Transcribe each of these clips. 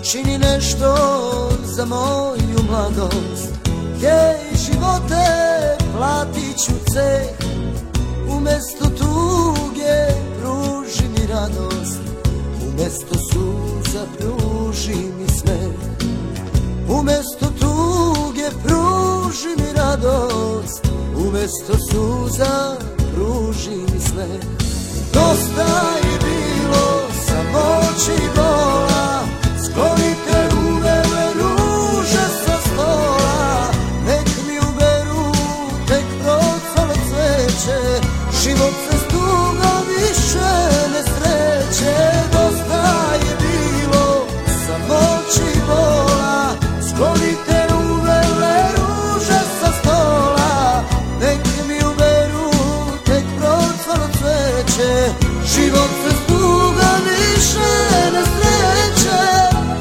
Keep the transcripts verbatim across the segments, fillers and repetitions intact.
Učini nešto za moju mladost, jej živote platit ću ceh. Umesto tuge pruži mi radost, umesto suza pruži mi smeh. Umesto tuge pruži mi radost, umesto suza pruži mi smeh. Dosta je bilo samoći i bola, sklonite uvele ruže sa stola. Nek mi uberu tek procvalo cveće, život se s tugom više ne sreće. Dosta je bilo samoći i bola, sklonite uvele ruže sa stola. Nek mi uberu tek procvalo cveće, život se s tugom više ne sreće.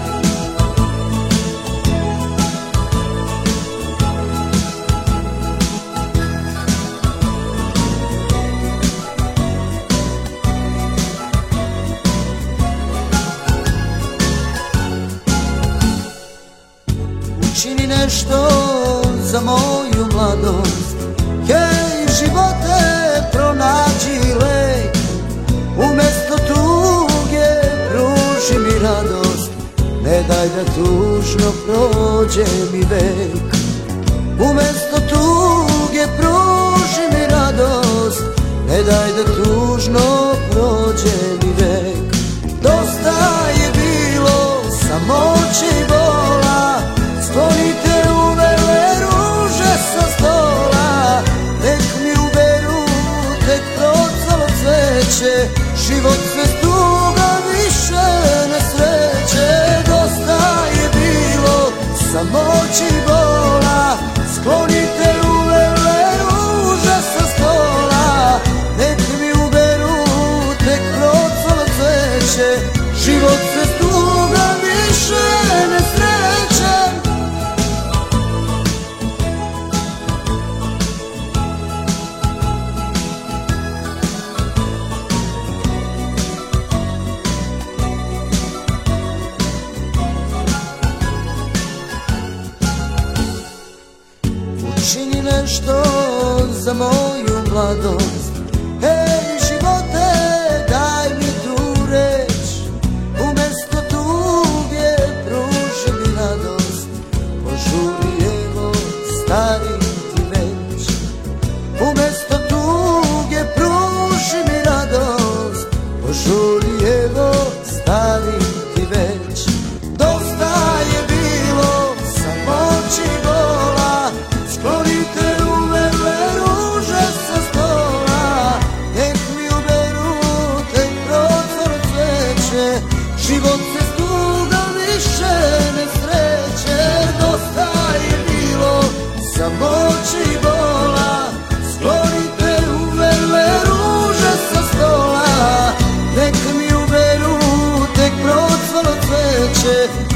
Učini nešto za moju mladost, hej živote pronađi lek. Umesto tuge pruži mi radost, ne daj da tužno prođe mi vek. Umesto tuge pruži mi radost, ne daj da tužno prođe mi vek. Dosta je bilo samoće i bola, sklonite uvele ruže sa stola. Nek mi uberu tek procvalo cveće, život se s tugom više ne sreće. Dosta je bilo samoći i bola, sklonite uvele ruže sa stola. Nek mi uberu tek procvalo cveće, život se s tugom više ne sreće. Učini nešto za moju mladost, hej živote daj mi tu reč. Umesto tuge pruži mi radost, požuri evo stari ti već. Umesto tuge pruži mi radost, požuri evo stari ti već. Dosta je bilo samoći i bola, sklonite uvele ruže sa stola. Nek mi uberu tek procvalo cveće, život se s tugom više ne sreće. Dosta je bilo samoći i bola, sklonite uvele ruže sa stola. Nek mi uberu tek procvalo cveće,